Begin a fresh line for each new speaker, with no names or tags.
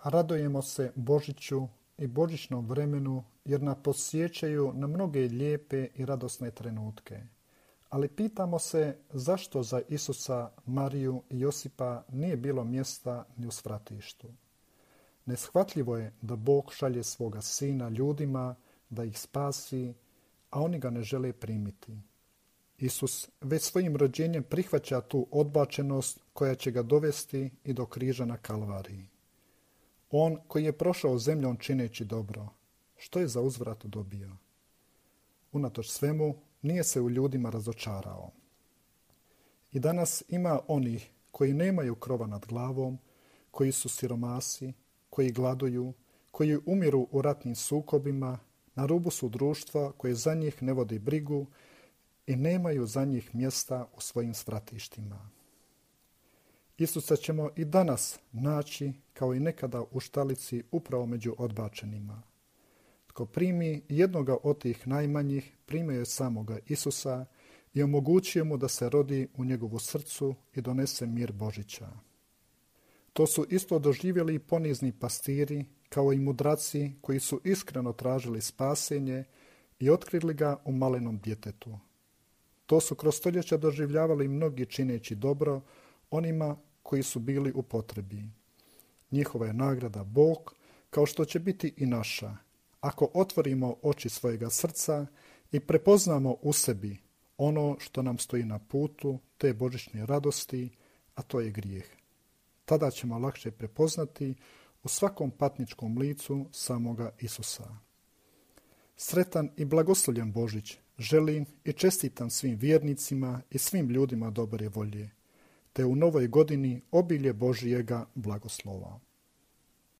Radujemo se Božiću i božićnom vremenu jer nas podsjećaju na mnoge lijepe i radosne trenutke. Ali pitamo se zašto za Isusa, Mariju i Josipa nije bilo mjesta ni u svratištu. Neshvatljivo je da Bog šalje svoga sina ljudima da ih spasi, a oni ga ne žele primiti. Isus već svojim rođenjem prihvaća tu odbačenost koja će ga dovesti i do križa na Kalvariji. On koji je prošao zemljom čineći dobro, što je za uzvrat dobio? Unatoč svemu, nije se u ljudima razočarao. I danas ima onih koji nemaju krova nad glavom, koji su siromasi, koji gladuju, koji umiru u ratnim sukobima, na rubu su društva koje za njih ne vodi brigu i nemaju za njih mjesta u svojim svratištima. Isusa ćemo i danas naći kao i nekada u štalici upravo među odbačenima. Tko primi jednoga od tih najmanjih, primio je samoga Isusa i omogućio mu da se rodi u njegovu srcu i donese mir Božića. To su isto doživjeli ponizni pastiri, kao i mudraci koji su iskreno tražili spasenje i otkrili ga u malenom djetetu. To su kroz stoljeća doživljavali mnogi čineći dobro onima koji su bili u potrebi. Njihova je nagrada Bog, kao što će biti i naša, ako otvorimo oči svojega srca i prepoznamo u sebi ono što nam stoji na putu te božićne radosti, a to je grijeh. Tada ćemo lakše prepoznati u svakom patničkom licu samoga Isusa. Sretan i blagoslovljen Božić želim i čestitam svim vjernicima i svim ljudima dobre volje, te u novoj godini obilje Božijega blagoslova.